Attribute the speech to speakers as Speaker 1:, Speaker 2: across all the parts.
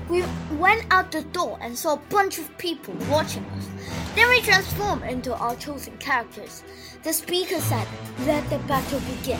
Speaker 1: We went out the door and saw a bunch of people watching us. Then we transformed into our chosen characters. The speaker said, "Let the battle begin."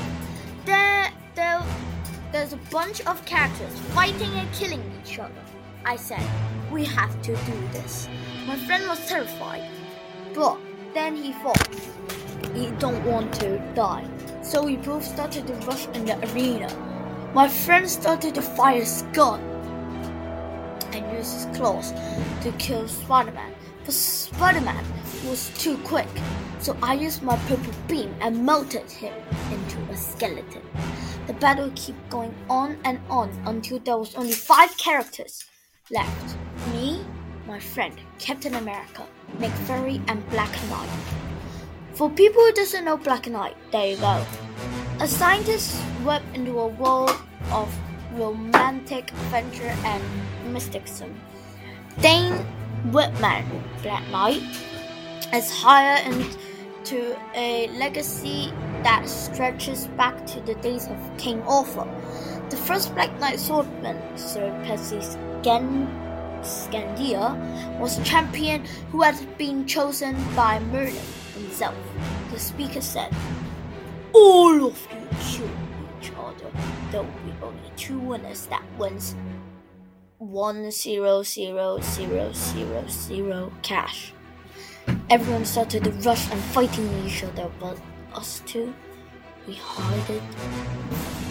Speaker 1: There's a bunch of characters fighting and killing each other. I said, "We have to do this." My friend was terrified, but then he thought, "He don't want to die." So we both started to rush in the arena. My friend started to fire his gun and use his claws to kill Spider-Man. But Spider-Man was too quick, so I used my purple beam and melted him into a skeleton. The battle kept going on and on until there was only 5 characters left. Me, my friend, Captain America, Nick Fury, and Black Knight. For people who doesn't know Black Knight, there you go. A scientist swept into a world of romantic adventure and mysticism. Dane Whitman, Black Knight, is hired into a legacy that stretches back to the days of King Arthur. The first Black Knight swordsman, Sir Percy Scandia, was a champion who had been chosen by Merlin himself. The speaker said, "All of you kill each other. There will be only 2 winners. That wins 1,000,000 cash." Everyone started to rush and fighting each other, but us two, we hid